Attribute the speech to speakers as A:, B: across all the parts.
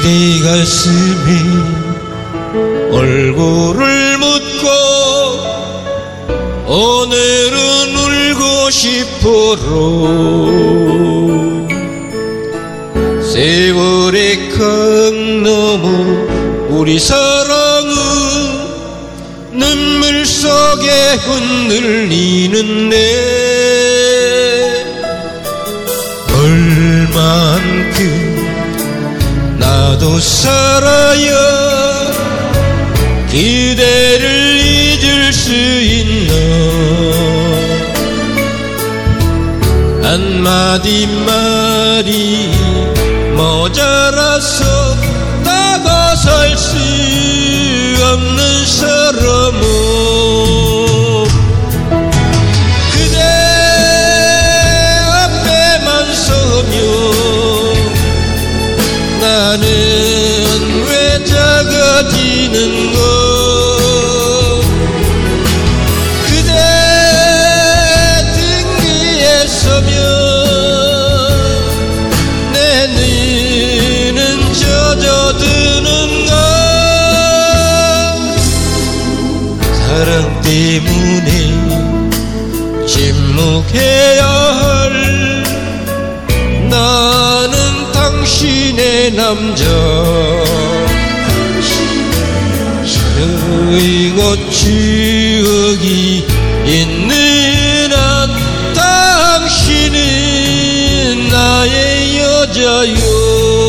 A: 그대 가슴에 얼굴을 묻고 오늘은 울고 싶어로 세월의 강 넘어 우리 사랑은 눈물 속에 흔들리는데 얼만큼 나도 살아야 그대를 잊을 수 있나 한마디 말이 모자라서 다가설 수 없는 사람은 그대 앞에만 서면 나는 왜 작아지는가 그대 등 위에 서면 내 눈은 젖어드는가 사랑 때문에 침묵해야 할 나는 당신의 남자 그리고 추억이 있는 한 당신은 나의 여자요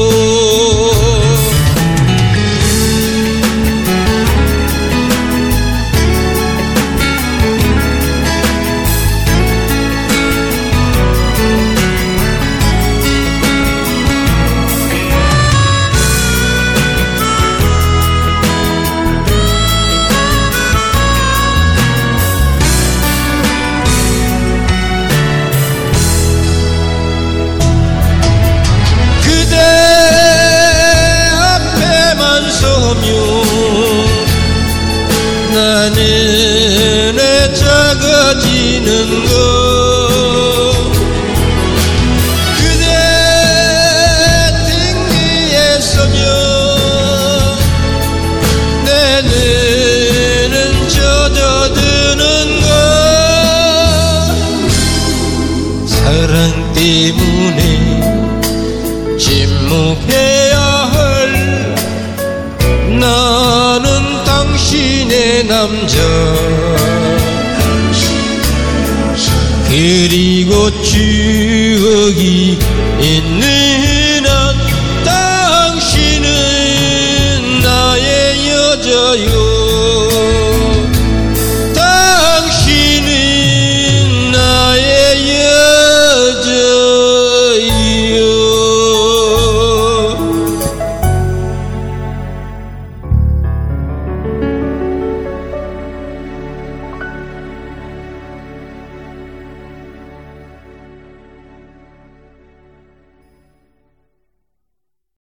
A: 나는 왜 작아지는가 그대 등 위에 서면 내 눈은 젖어드는가 사랑 때문에 침묵해야 할 나는 당신의 남자 그리고 추억이 있는